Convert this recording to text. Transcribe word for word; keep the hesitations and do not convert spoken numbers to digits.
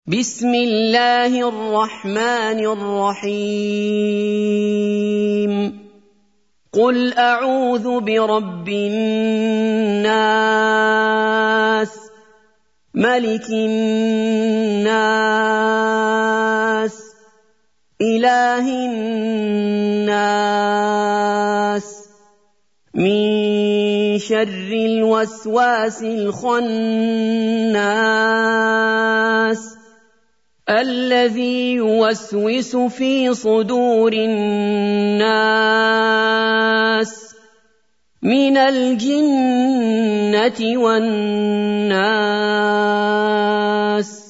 بسم الله الرحمن الرحيم قل أعوذ برب الناس ملك الناس إله الناس من شر الوسواس الخناس الذي يوسوس في صدور الناس من الجنة والناس